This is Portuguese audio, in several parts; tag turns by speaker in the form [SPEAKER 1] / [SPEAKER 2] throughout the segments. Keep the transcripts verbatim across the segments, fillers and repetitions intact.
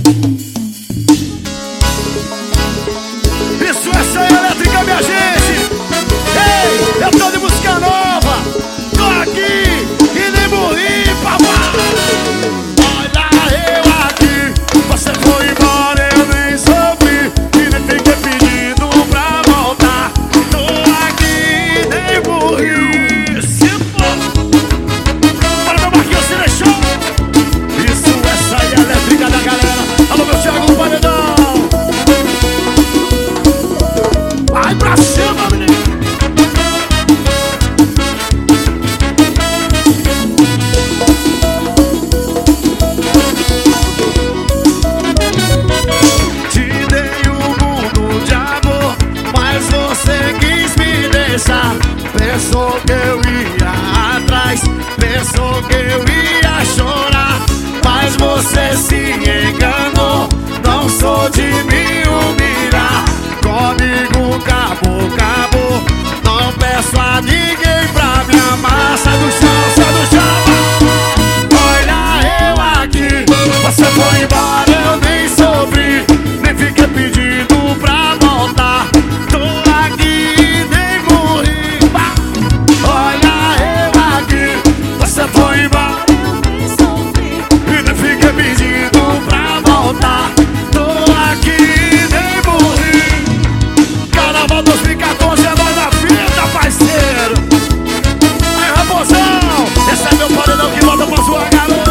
[SPEAKER 1] Isso é Saia Elétrica, minha gente. Ei, eu tô de música nova. Tô aqui e nem morri, papai. Olha eu aqui, você foi embora, eu nem sofri e nem fiquei pedindo pra voltar. Tô aqui e nem morri. Se for para meu Marquinhos se deixou. Isso é Saia Elétrica da galera. Alô, meu Thiago do Paredão. Vai pra cima, menino. Te dei um mundo de amor, mas você quis me deixar. Pensou que eu ia atrás, pensou que eu ia chorar, mas você se enganou. Não sou de me humilhar, comigo acabou, acabou. Não peço a ninguém pra me amar. Sai do chão, sai do chão. Olha eu aqui, você foi embora, eu nem sofri, nem fiquei pedindo pra voltar. Tô aqui e nem morri. Olha eu aqui, você foi embora, eu nem sofri e nem fiquei pedindo pra voltar. Tô aqui e nem morri. Carnaval dois mil e quatorze é nós na fita, parceiro. Aí, raposão, esse é meu paredão que volta pra sua garota.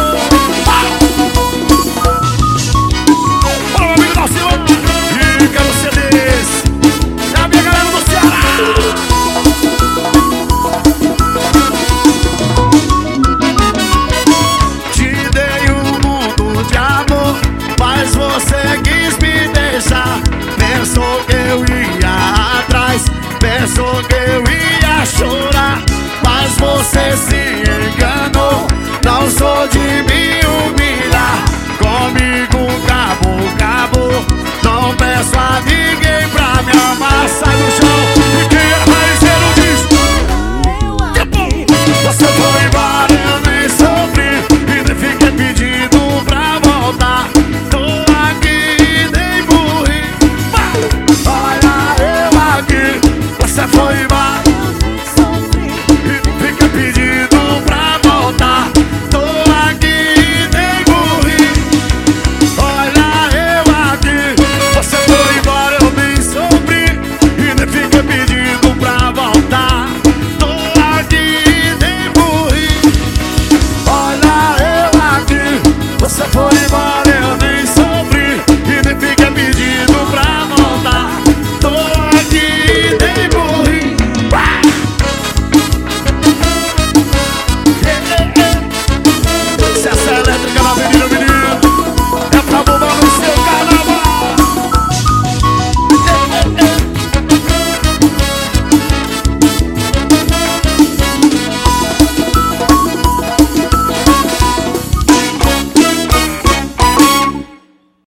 [SPEAKER 1] Bora, meu amigo Dalcione, e quero C Ds. É a minha galera do Ceará. Te dei um mundo de amor, mas você quis me deixar. Pensou que eu ia atrás, pensou que eu ia chorar, mas você se enganou. Não sou de me humilhar, comigo acabou, acabou. Não peço a ninguém